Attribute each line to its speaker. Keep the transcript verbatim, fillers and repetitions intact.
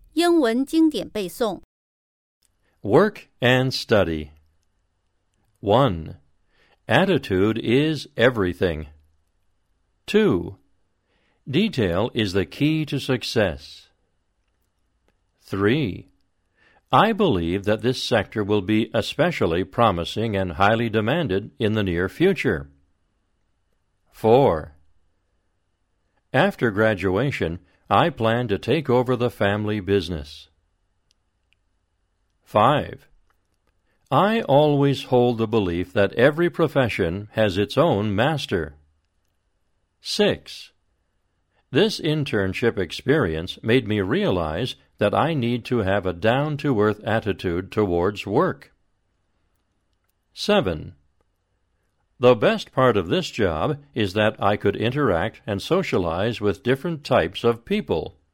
Speaker 1: 英文经典背诵
Speaker 2: Work and study. one. Attitude is everything. two. Detail is the key to success. three. I believe that this sector will be especially promising and highly demanded in the near future. four. After graduation, I plan to take over the family business. five. I always hold the belief that every profession has its own master. six. This internship experience made me realize that I need to have a down-to-earth attitude towards work. seven. The best part of this job is that I could interact and socialize with different types of people.